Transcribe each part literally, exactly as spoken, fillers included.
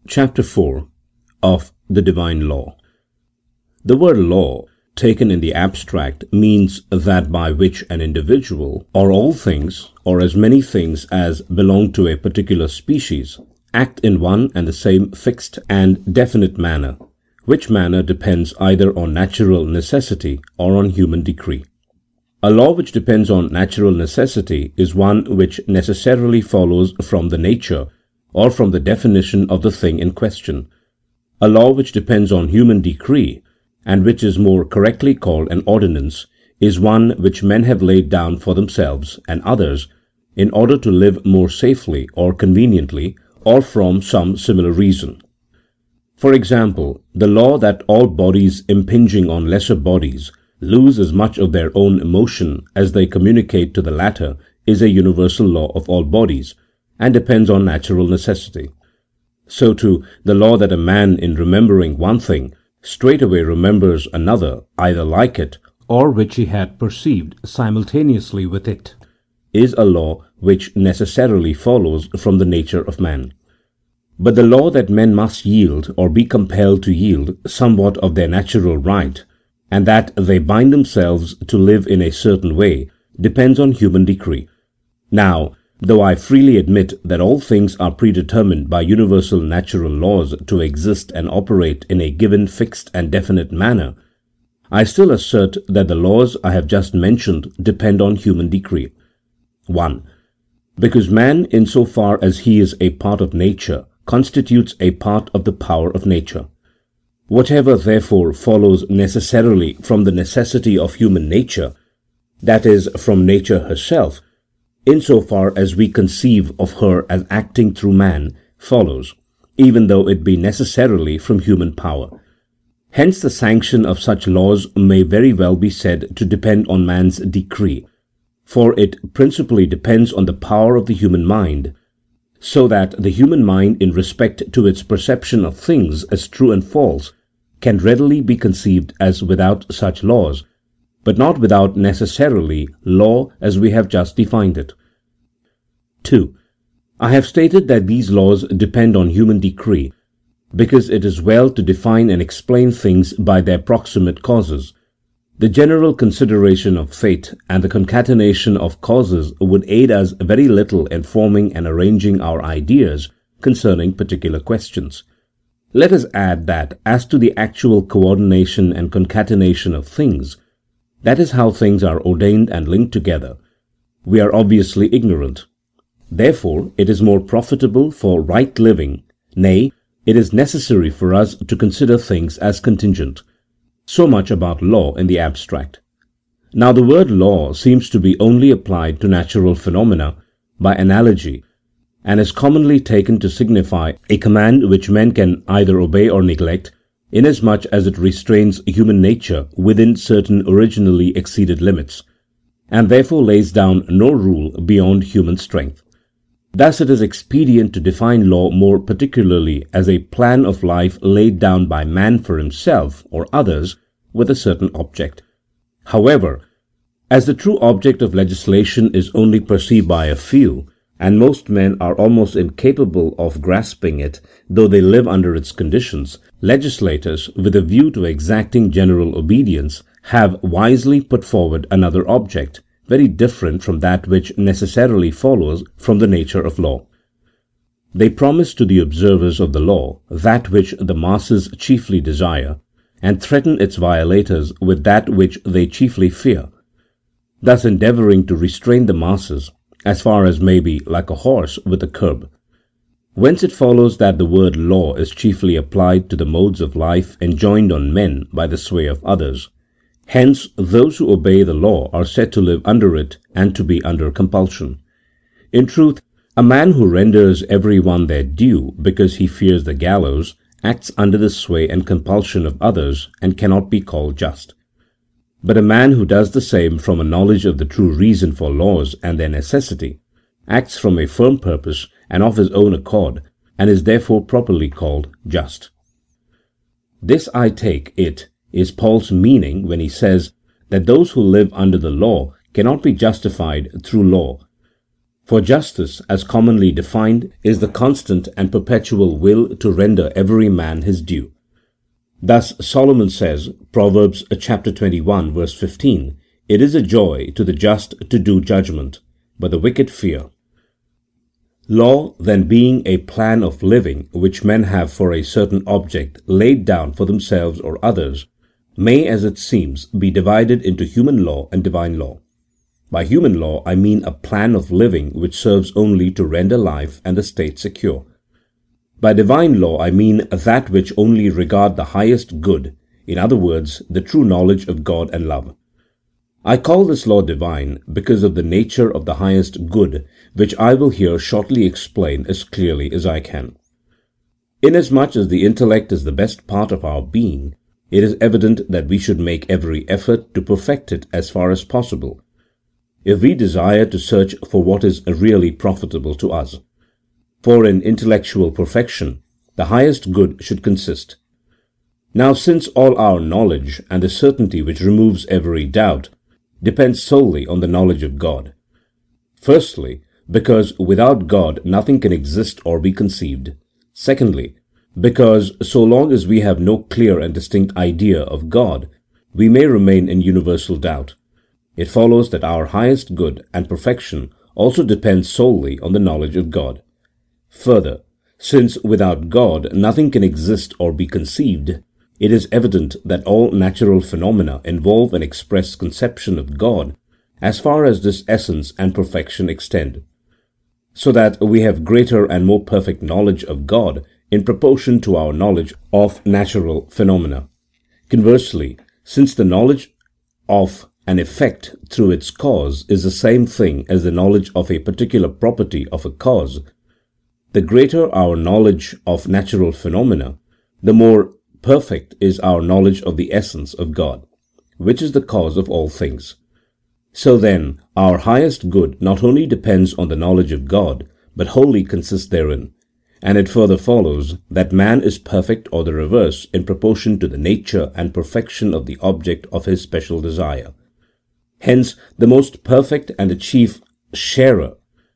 Chapter four of the Divine Law. The word law, taken in the abstract, means that by which an individual, or all things, or as many things as belong to a particular species, act in one and the same fixed and definite manner, which manner depends either on natural necessity or on human decree. A law which depends on natural necessity is one which necessarily follows from the nature or from the definition of the thing in question. A law which depends on human decree, and which is more correctly called an ordinance, is one which men have laid down for themselves and others in order to live more safely or conveniently, or from some similar reason. For example, the law that all bodies impinging on lesser bodies lose as much of their own motion as they communicate to the latter is a universal law of all bodies, and depends on natural necessity. So too, the law that a man in remembering one thing straightway remembers another either like it, or which he had perceived simultaneously with it, is a law which necessarily follows from the nature of man. But the law that men must yield, or be compelled to yield, somewhat of their natural right, and that they bind themselves to live in a certain way, depends on human decree. Now, though I freely admit that all things are predetermined by universal natural laws to exist and operate in a given fixed and definite manner, I still assert that the laws I have just mentioned depend on human decree. one. Because man, in so far as he is a part of nature, constitutes a part of the power of nature. Whatever, therefore, follows necessarily from the necessity of human nature, that is, from nature herself, in so far as we conceive of her as acting through man, follows, even though it be necessarily from human power. Hence the sanction of such laws may very well be said to depend on man's decree, for it principally depends on the power of the human mind, so that the human mind in respect to its perception of things as true and false can readily be conceived as without such laws, but not without necessarily law as we have just defined it. two. I have stated that these laws depend on human decree, because it is well to define and explain things by their proximate causes. The general consideration of fate and the concatenation of causes would aid us very little in forming and arranging our ideas concerning particular questions. Let us add that as to the actual coordination and concatenation of things, that is how things are ordained and linked together, we are obviously ignorant. Therefore, it is more profitable for right living, nay, it is necessary for us to consider things as contingent. So much about law in the abstract. Now the word law seems to be only applied to natural phenomena by analogy, and is commonly taken to signify a command which men can either obey or neglect, inasmuch as it restrains human nature within certain originally exceeded limits, and therefore lays down no rule beyond human strength. Thus it is expedient to define law more particularly as a plan of life laid down by man for himself or others with a certain object. However, as the true object of legislation is only perceived by a few, and most men are almost incapable of grasping it, though they live under its conditions, legislators, with a view to exacting general obedience, have wisely put forward another object, very different from that which necessarily follows from the nature of law. They promise to the observers of the law that which the masses chiefly desire, and threaten its violators with that which they chiefly fear, thus endeavouring to restrain the masses, as far as may be, like a horse with a curb. Whence it follows that the word law is chiefly applied to the modes of life enjoined on men by the sway of others. Hence those who obey the law are said to live under it and to be under compulsion. In truth, a man who renders every one their due because he fears the gallows acts under the sway and compulsion of others and cannot be called just. But a man who does the same from a knowledge of the true reason for laws and their necessity acts from a firm purpose and of his own accord, and is therefore properly called just. This, I take it, is Paul's meaning when he says that those who live under the law cannot be justified through law, For justice, as commonly defined, is the constant and perpetual will to render every man his due. Thus Solomon says, Proverbs chapter twenty-one, verse fifteen, "It is a joy to the just to do judgment, but the wicked fear." Law, then, being a plan of living which men have for a certain object laid down for themselves or others, may, as it seems, be divided into human law and divine law. By human law I mean a plan of living which serves only to render life and the state secure. By divine law I mean that which only regard the highest good, in other words, the true knowledge of God and love. I call this law divine because of the nature of the highest good, which I will here shortly explain as clearly as I can. Inasmuch as the intellect is the best part of our being, it is evident that we should make every effort to perfect it as far as possible, if we desire to search for what is really profitable to us. For in intellectual perfection, the highest good should consist. Now, since all our knowledge, and the certainty which removes every doubt, depends solely on the knowledge of God. Firstly, because without God nothing can exist or be conceived. Secondly, because so long as we have no clear and distinct idea of God, we may remain in universal doubt. It follows that our highest good and perfection also depends solely on the knowledge of God. Further, since without God nothing can exist or be conceived, it is evident that all natural phenomena involve an express conception of God as far as this essence and perfection extend, so that we have greater and more perfect knowledge of God in proportion to our knowledge of natural phenomena. Conversely, since the knowledge of an effect through its cause is the same thing as the knowledge of a particular property of a cause, the greater our knowledge of natural phenomena, the more perfect is our knowledge of the essence of God, which is the cause of all things. So then, our highest good not only depends on the knowledge of God, but wholly consists therein, and it further follows that man is perfect or the reverse in proportion to the nature and perfection of the object of his special desire. Hence, the most perfect and the chief sharer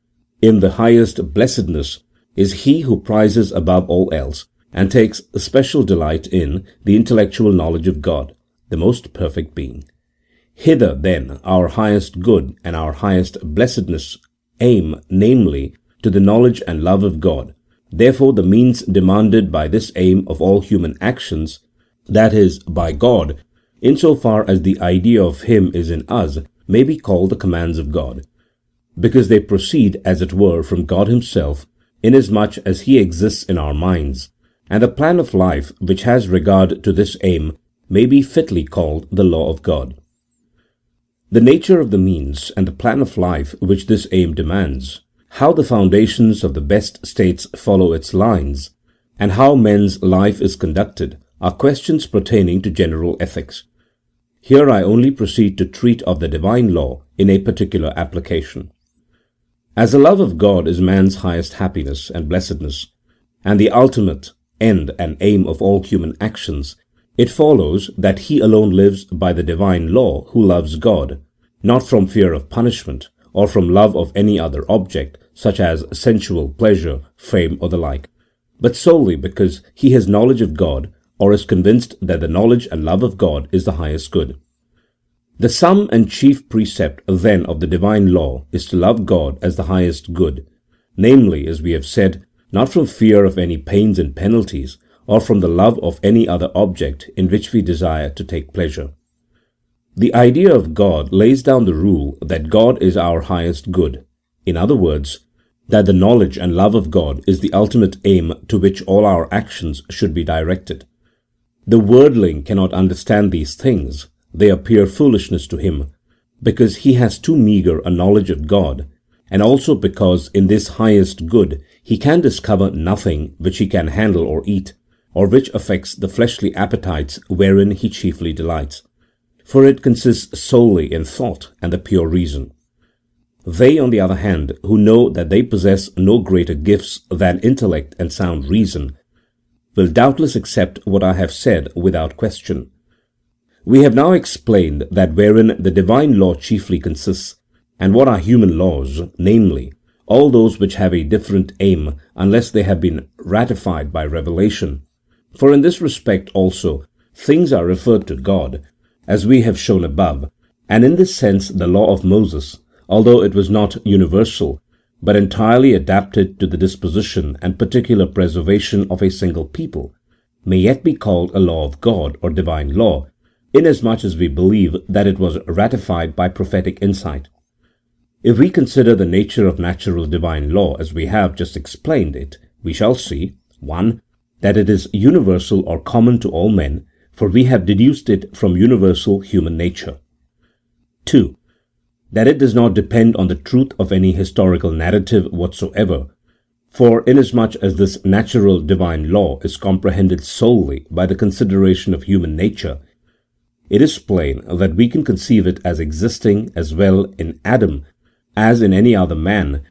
in the highest blessedness is he who prizes above all else and takes special delight in the intellectual knowledge of God, the most perfect being. Hither, then, our highest good and our highest blessedness aim, namely, to the knowledge and love of God. Therefore, the means demanded by this aim of all human actions, that is, by God, insofar as the idea of Him is in us, may be called the commands of God, because they proceed, as it were, from God Himself, inasmuch as He exists in our minds, and the plan of life which has regard to this aim may be fitly called the law of God. The nature of the means and the plan of life which this aim demands, how the foundations of the best states follow its lines, and how men's life is conducted, are questions pertaining to general ethics. Here I only proceed to treat of the divine law in a particular application. As the love of God is man's highest happiness and blessedness, and the ultimate end and aim of all human actions, it follows that he alone lives by the divine law who loves God, not from fear of punishment, or from love of any other object, such as sensual pleasure, fame, or the like, but solely because he has knowledge of God, or is convinced that the knowledge and love of God is the highest good. The sum and chief precept, then, of the divine law is to love God as the highest good, namely, as we have said, not from fear of any pains and penalties, or from the love of any other object in which we desire to take pleasure. The idea of God lays down the rule that God is our highest good, in other words, that the knowledge and love of God is the ultimate aim to which all our actions should be directed. The worldling cannot understand these things, they appear foolishness to him, because he has too meagre a knowledge of God, and also because in this highest good he can discover nothing which he can handle or eat, or which affects the fleshly appetites wherein he chiefly delights, for it consists solely in thought and the pure reason. They, on the other hand, who know that they possess no greater gifts than intellect and sound reason, will doubtless accept what I have said without question. We have now explained that wherein the divine law chiefly consists, and what are human laws, namely, all those which have a different aim, unless they have been ratified by revelation. For in this respect also things are referred to God, as we have shown above, and in this sense the law of Moses, although it was not universal, but entirely adapted to the disposition and particular preservation of a single people, may yet be called a law of God or divine law, inasmuch as we believe that it was ratified by prophetic insight. If we consider the nature of natural divine law as we have just explained it, we shall see, one, that it is universal or common to all men, for we have deduced it from universal human nature. two. That it does not depend on the truth of any historical narrative whatsoever, for inasmuch as this natural divine law is comprehended solely by the consideration of human nature, it is plain that we can conceive it as existing as well in Adam as in any other man,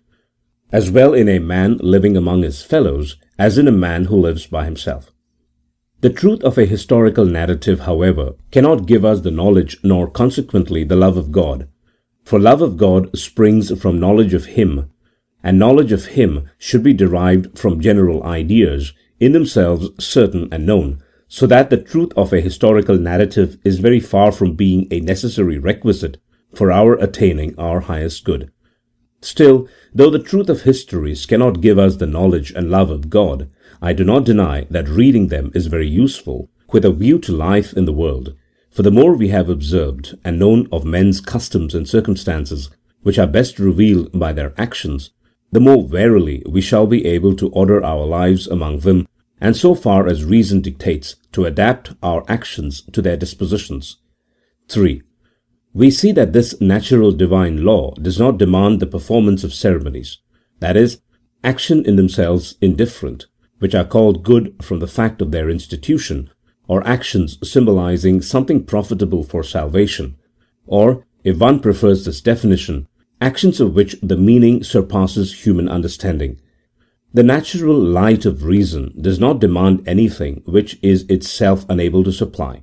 as well in a man living among his fellows as in a man who lives by himself. The truth of a historical narrative, however, cannot give us the knowledge nor consequently the love of God, for love of God springs from knowledge of Him, and knowledge of Him should be derived from general ideas, in themselves certain and known, so that the truth of a historical narrative is very far from being a necessary requisite for our attaining our highest good. Still, though the truth of histories cannot give us the knowledge and love of God, I do not deny that reading them is very useful with a view to life in the world, for the more we have observed and known of men's customs and circumstances, which are best revealed by their actions, the more verily we shall be able to order our lives among them, and so far as reason dictates, to adapt our actions to their dispositions. three. We see that this natural divine law does not demand the performance of ceremonies, that is, action in themselves indifferent, which are called good from the fact of their institution, or actions symbolizing something profitable for salvation, or, if one prefers this definition, actions of which the meaning surpasses human understanding. The natural light of reason does not demand anything which is itself unable to supply,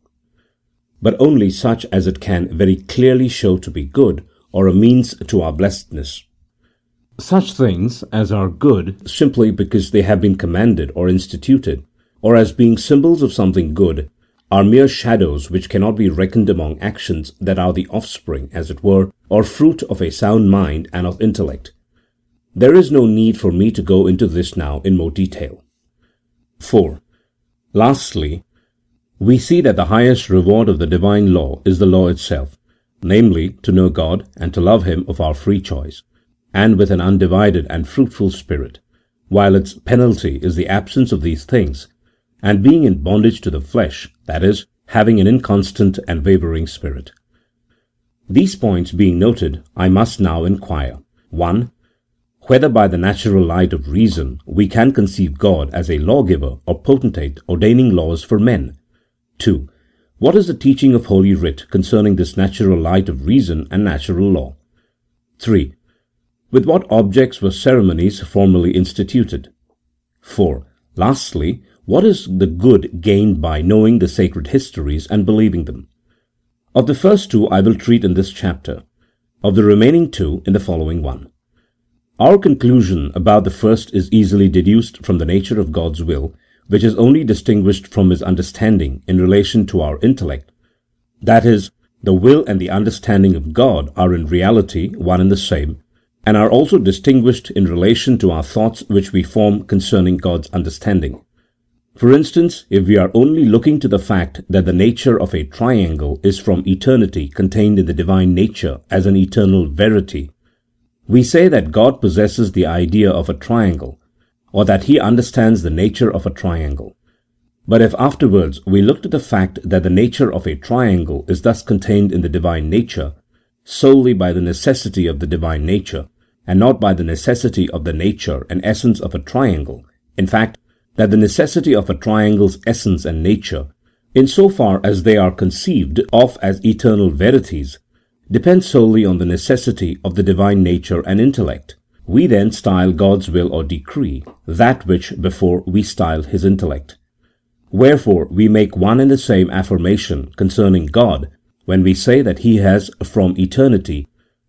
but only such as it can very clearly show to be good, or a means to our blessedness. Such things as are good simply because they have been commanded or instituted, or as being symbols of something good, are mere shadows which cannot be reckoned among actions that are the offspring, as it were, or fruit of a sound mind and of intellect. There is no need for me to go into this now in more detail. four. Lastly, we see that the highest reward of the divine law is the law itself, namely, to know God and to love Him of our free choice, and with an undivided and fruitful spirit, while its penalty is the absence of these things, and being in bondage to the flesh, that is, having an inconstant and wavering spirit. These points being noted, I must now inquire, one. Whether by the natural light of reason we can conceive God as a lawgiver or potentate ordaining laws for men. two. What is the teaching of Holy Writ concerning this natural light of reason and natural law? three. With what objects were ceremonies formerly instituted? four. Lastly, what is the good gained by knowing the sacred histories and believing them? Of the first two I will treat in this chapter, of the remaining two in the following one. Our conclusion about the first is easily deduced from the nature of God's will, which is only distinguished from His understanding in relation to our intellect. That is, the will and the understanding of God are in reality one and the same, and are also distinguished in relation to our thoughts which we form concerning God's understanding. For instance, if we are only looking to the fact that the nature of a triangle is from eternity contained in the divine nature as an eternal verity, we say that God possesses the idea of a triangle, or that He understands the nature of a triangle. But if afterwards we look to the fact that the nature of a triangle is thus contained in the divine nature, solely by the necessity of the divine nature, and not by the necessity of the nature and essence of a triangle, in fact, that the necessity of a triangle's essence and nature, in so far as they are conceived of as eternal verities, depends solely on the necessity of the divine nature and intellect, we then style God's will or decree that which before we styled His intellect. Wherefore we make one and the same affirmation concerning God when we say that He has from eternity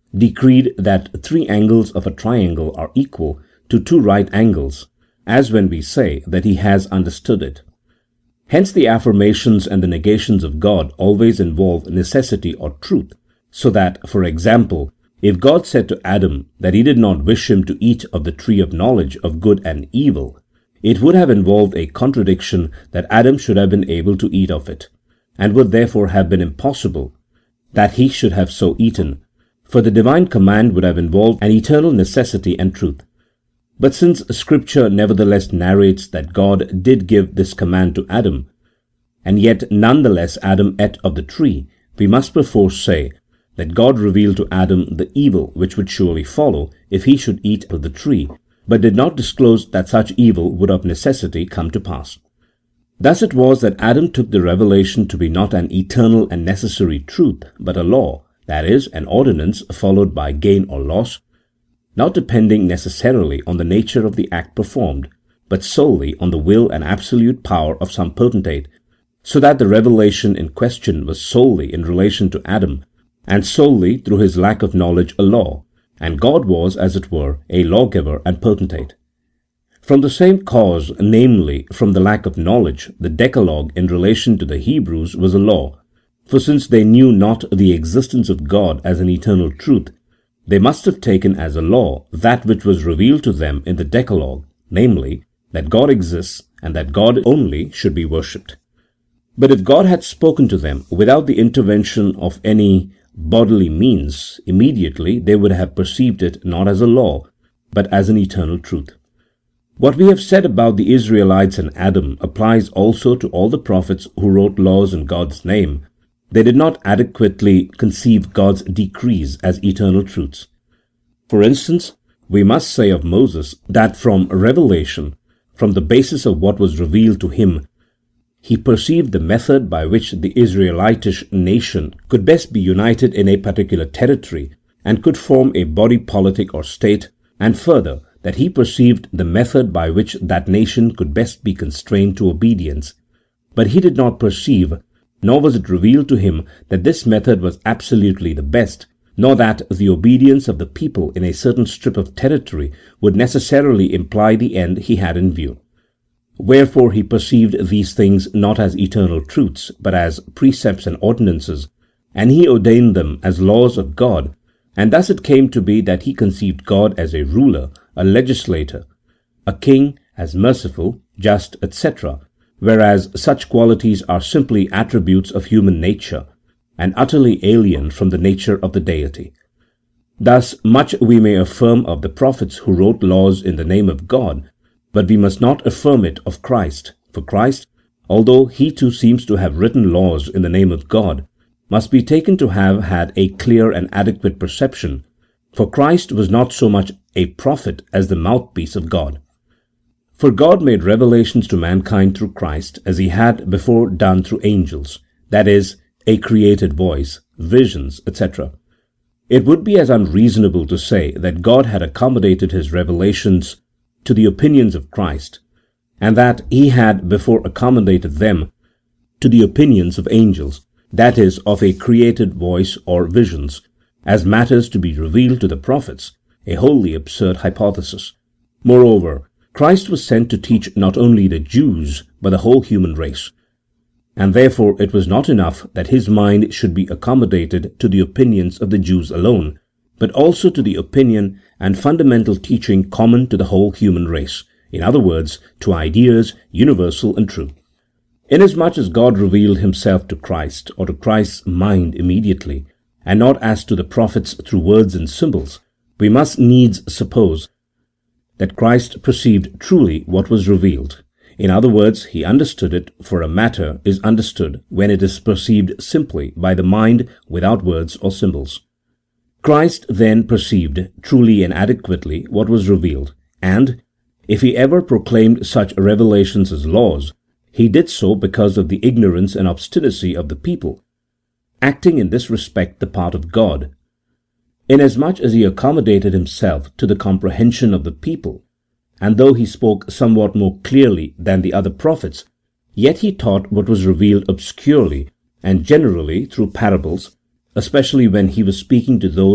decreed that three angles of a triangle are equal to two right angles, as when we say that he has understood it. Hence the affirmations and the negations of God always involve necessity or truth, so that, for example, if God said to Adam that he did not wish him to eat of the tree of knowledge of good and evil, it would have involved a contradiction that Adam should have been able to eat of it, and would therefore have been impossible that he should have so eaten, for the divine command would have involved an eternal necessity and truth. But since Scripture nevertheless narrates that God did give this command to Adam, and yet none the less Adam ate of the tree, we must perforce say that God revealed to Adam the evil which would surely follow if he should eat of the tree, but did not disclose that such evil would of necessity come to pass. Thus it was that Adam took the revelation to be not an eternal and necessary truth, but a law, that is, an ordinance followed by gain or loss, not depending necessarily on the nature of the act performed, but solely on the will and absolute power of some potentate, so that the revelation in question was solely in relation to Adam, and solely through his lack of knowledge a law, and God was, as it were, a lawgiver and potentate. From the same cause, namely, from the lack of knowledge, the Decalogue in relation to the Hebrews was a law, for since they knew not the existence of God as an eternal truth, they must have taken as a law that which was revealed to them in the Decalogue, namely, that God exists and that God only should be worshipped. But if God had spoken to them without the intervention of any bodily means, immediately they would have perceived it not as a law, but as an eternal truth. What we have said about the Israelites and Adam applies also to all the prophets who wrote laws in God's name. They did not adequately conceive God's decrees as eternal truths. For instance, we must say of Moses that from revelation, from the basis of what was revealed to him, he perceived the method by which the Israelitish nation could best be united in a particular territory and could form a body politic or state, and further, that he perceived the method by which that nation could best be constrained to obedience. But he did not perceive, nor was it revealed to him that this method was absolutely the best, nor that the obedience of the people in a certain strip of territory would necessarily imply the end he had in view. Wherefore he perceived these things not as eternal truths, but as precepts and ordinances, and he ordained them as laws of God, and thus it came to be that he conceived God as a ruler, a legislator, a king, as merciful, just, et cetera, whereas such qualities are simply attributes of human nature, and utterly alien from the nature of the deity. Thus much we may affirm of the prophets who wrote laws in the name of God, but we must not affirm it of Christ, for Christ, although he too seems to have written laws in the name of God, must be taken to have had a clear and adequate perception, for Christ was not so much a prophet as the mouthpiece of God. For God made revelations to mankind through Christ as he had before done through angels, that is, a created voice, visions, et cetera. It would be as unreasonable to say that God had accommodated his revelations to the opinions of Christ, and that he had before accommodated them to the opinions of angels, that is, of a created voice or visions, as matters to be revealed to the prophets, a wholly absurd hypothesis. Moreover, Christ was sent to teach not only the Jews, but the whole human race, and therefore it was not enough that his mind should be accommodated to the opinions of the Jews alone, but also to the opinion and fundamental teaching common to the whole human race, in other words, to ideas universal and true. Inasmuch as God revealed himself to Christ, or to Christ's mind immediately, and not as to the prophets through words and symbols, we must needs suppose that Christ perceived truly what was revealed. In other words, he understood it, for a matter is understood when it is perceived simply by the mind without words or symbols. Christ then perceived truly and adequately what was revealed, and, if he ever proclaimed such revelations as laws, he did so because of the ignorance and obstinacy of the people, acting in this respect the part of God. Inasmuch as he accommodated himself to the comprehension of the people, and though he spoke somewhat more clearly than the other prophets, yet he taught what was revealed obscurely and generally through parables, especially when he was speaking to those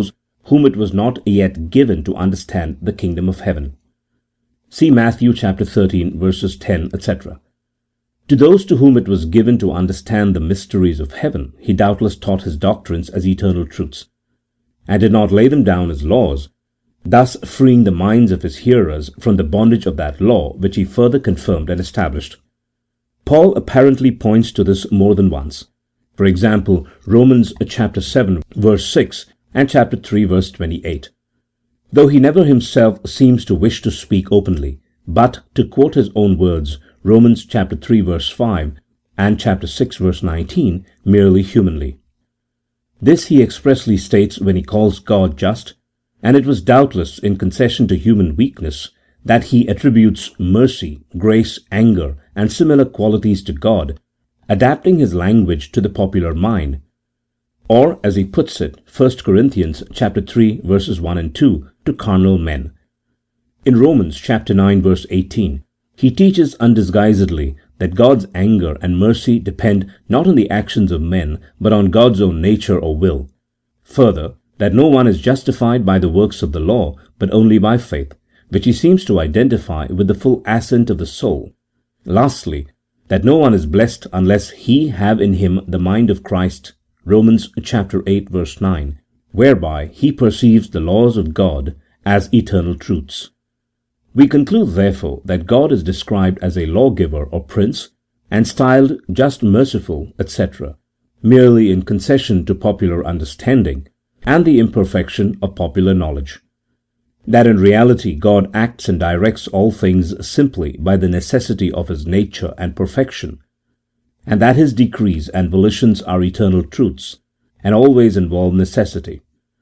whom it was not yet given to understand the kingdom of heaven. See Matthew chapter thirteen, verses ten, et cetera. To those to whom it was given to understand the mysteries of heaven, he doubtless taught his doctrines as eternal truths, and did not lay them down as laws, thus freeing the minds of his hearers from the bondage of that law which he further confirmed and established. Paul apparently points to this more than once. For example, Romans chapter seven, verse six, and chapter three, verse twenty-eight. Though he never himself seems to wish to speak openly, but, to quote his own words, Romans chapter three, verse five, and chapter six, verse nineteen, merely humanly. This he expressly states when he calls God just, and it was doubtless in concession to human weakness that he attributes mercy, grace, anger, and similar qualities to God, adapting his language to the popular mind, or, as he puts it, First Corinthians chapter three, verses one and two, to carnal men. In Romans chapter nine, verse eighteen, he teaches undisguisedly that God's anger and mercy depend not on the actions of men, but on God's own nature or will. Further, that no one is justified by the works of the law, but only by faith, which he seems to identify with the full assent of the soul. Lastly, that no one is blessed unless he have in him the mind of Christ, Romans chapter eight, verse nine, whereby he perceives the laws of God as eternal truths. We conclude, therefore, that God is described as a lawgiver or prince, and styled just, merciful, et cetera, merely in concession to popular understanding and the imperfection of popular knowledge. That in reality God acts and directs all things simply by the necessity of his nature and perfection, and that his decrees and volitions are eternal truths, and always involve necessity.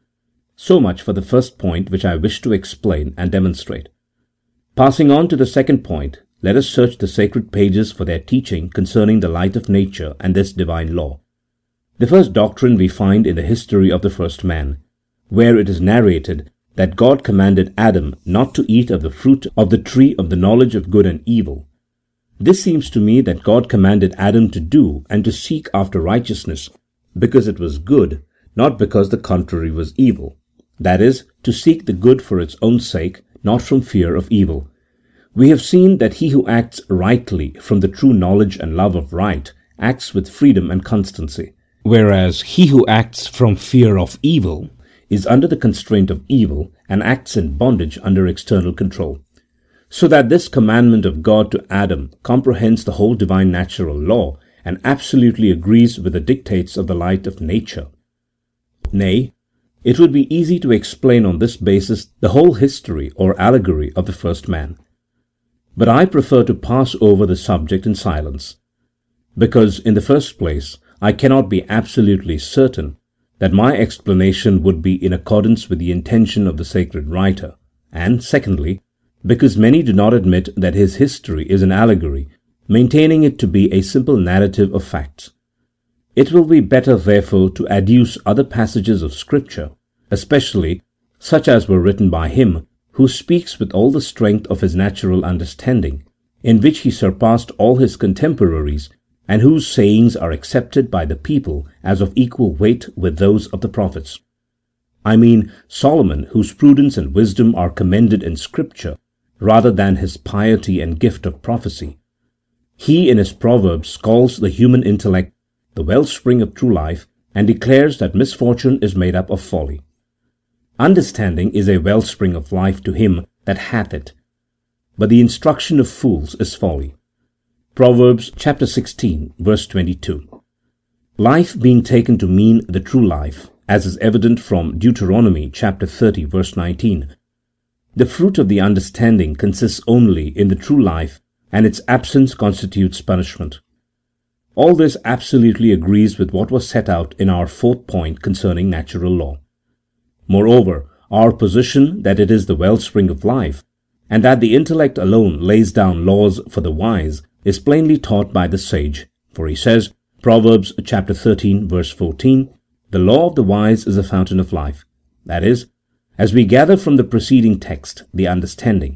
So much for the first point which I wish to explain and demonstrate. Passing on to the second point, let us search the sacred pages for their teaching concerning the light of nature and this divine law. The first doctrine we find in the history of the first man, where it is narrated that God commanded Adam not to eat of the fruit of the tree of the knowledge of good and evil. This seems to me that God commanded Adam to do and to seek after righteousness because it was good, not because the contrary was evil, that is, to seek the good for its own sake, not from fear of evil. We have seen that he who acts rightly from the true knowledge and love of right acts with freedom and constancy, whereas he who acts from fear of evil is under the constraint of evil and acts in bondage under external control. So that this commandment of God to Adam comprehends the whole divine natural law and absolutely agrees with the dictates of the light of nature. Nay, it would be easy to explain on this basis the whole history or allegory of the first man. But I prefer to pass over the subject in silence, because, in the first place, I cannot be absolutely certain that my explanation would be in accordance with the intention of the sacred writer, and, secondly, because many do not admit that his history is an allegory, maintaining it to be a simple narrative of facts. It will be better, therefore, to adduce other passages of Scripture, especially such as were written by him who speaks with all the strength of his natural understanding, in which he surpassed all his contemporaries, and whose sayings are accepted by the people as of equal weight with those of the prophets. I mean Solomon, whose prudence and wisdom are commended in Scripture rather than his piety and gift of prophecy. He in his Proverbs calls the human intellect the wellspring of true life, and declares that misfortune is made up of folly. Understanding is a wellspring of life to him that hath it, but the instruction of fools is folly. Proverbs chapter sixteen, verse twenty-two. Life being taken to mean the true life, as is evident from Deuteronomy chapter thirty, verse nineteen, the fruit of the understanding consists only in the true life, and its absence constitutes punishment. All this absolutely agrees with what was set out in our fourth point concerning natural law. Moreover, our position that it is the wellspring of life, and that the intellect alone lays down laws for the wise, is plainly taught by the sage, for he says, Proverbs chapter thirteen, verse fourteen, the law of the wise is a fountain of life, that is, as we gather from the preceding text, the understanding.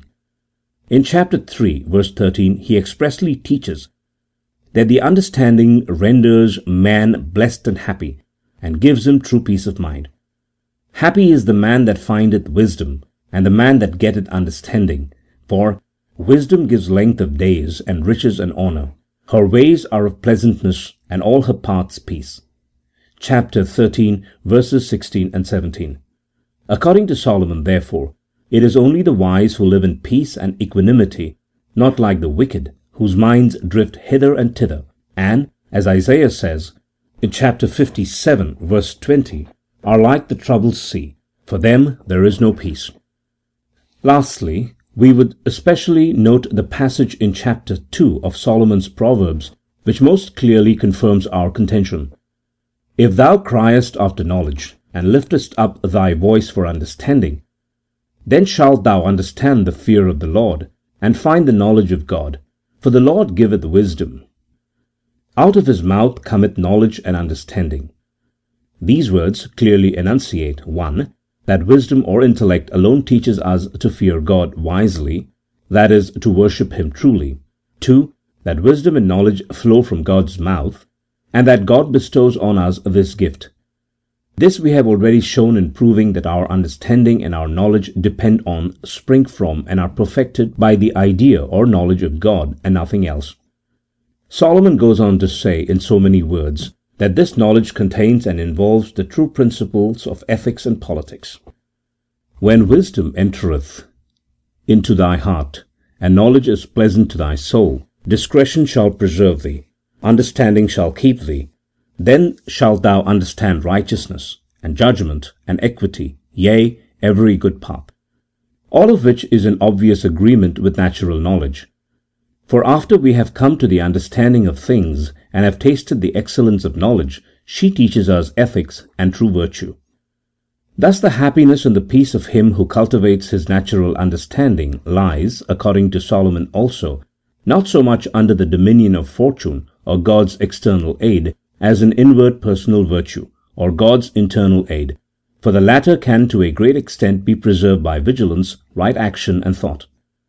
In chapter three, verse thirteen, he expressly teaches that the understanding renders man blessed and happy, and gives him true peace of mind. Happy is the man that findeth wisdom, and the man that getteth understanding, for wisdom gives length of days, and riches and honour. Her ways are of pleasantness, and all her paths peace. Chapter thirteen, verses sixteen and seventeen. According to Solomon, therefore, it is only the wise who live in peace and equanimity, not like the wicked, whose minds drift hither and thither, and, as Isaiah says in chapter fifty-seven, verse twenty, are like the troubled sea, for them there is no peace. Lastly, we would especially note the passage in chapter two of Solomon's Proverbs, which most clearly confirms our contention. If thou criest after knowledge, and liftest up thy voice for understanding, then shalt thou understand the fear of the Lord, and find the knowledge of God, for the Lord giveth wisdom. Out of his mouth cometh knowledge and understanding. These words clearly enunciate, one, that wisdom or intellect alone teaches us to fear God wisely, that is, to worship him truly; two, that wisdom and knowledge flow from God's mouth, and that God bestows on us this gift. This we have already shown in proving that our understanding and our knowledge depend on, spring from, and are perfected by the idea or knowledge of God, and nothing else. Solomon goes on to say in so many words that this knowledge contains and involves the true principles of ethics and politics. When wisdom entereth into thy heart, and knowledge is pleasant to thy soul, discretion shall preserve thee, understanding shall keep thee, then shalt thou understand righteousness, and judgment, and equity, yea, every good path. All of which is in obvious agreement with natural knowledge. For after we have come to the understanding of things, and have tasted the excellence of knowledge, she teaches us ethics and true virtue. Thus the happiness and the peace of him who cultivates his natural understanding lies, according to Solomon also, not so much under the dominion of fortune or God's external aid, as in inward personal virtue, or God's internal aid, for the latter can to a great extent be preserved by vigilance, right action, and thought.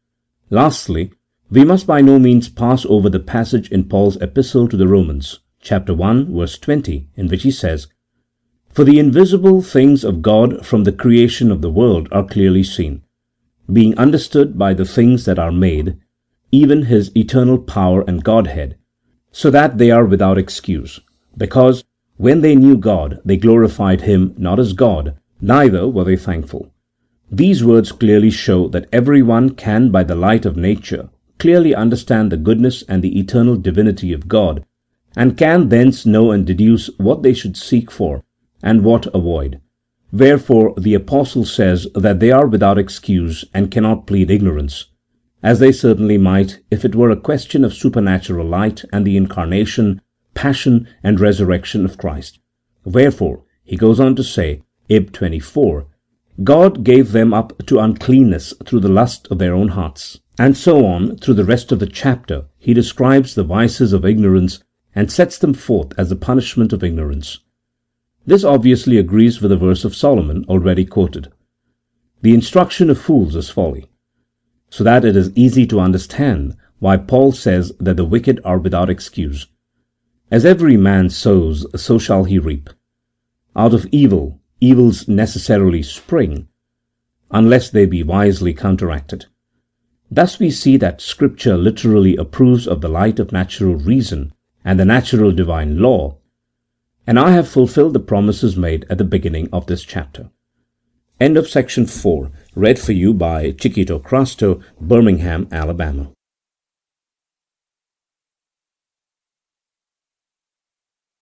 Lastly, we must by no means pass over the passage in Paul's epistle to the Romans, chapter one, verse twenty, in which he says, "For the invisible things of God from the creation of the world are clearly seen, being understood by the things that are made, even his eternal power and Godhead, so that they are without excuse, because when they knew God, they glorified him not as God, neither were they thankful." These words clearly show that every one can by the light of nature clearly understand the goodness and the eternal divinity of God, and can thence know and deduce what they should seek for and what avoid. Wherefore the apostle says that they are without excuse and cannot plead ignorance, as they certainly might if it were a question of supernatural light and the incarnation, passion, and resurrection of Christ. Wherefore he goes on to say, Ib twenty-four, God gave them up to uncleanness through the lust of their own hearts. And so on through the rest of the chapter he describes the vices of ignorance and sets them forth as the punishment of ignorance. This obviously agrees with the verse of Solomon already quoted. The instruction of fools is folly, so that it is easy to understand why Paul says that the wicked are without excuse. As every man sows, so shall he reap. Out of evil, evils necessarily spring, unless they be wisely counteracted. Thus we see that Scripture literally approves of the light of natural reason and the natural divine law, and I have fulfilled the promises made at the beginning of this chapter. End of section four, read for you by Chiquito Crasto, Birmingham, Alabama.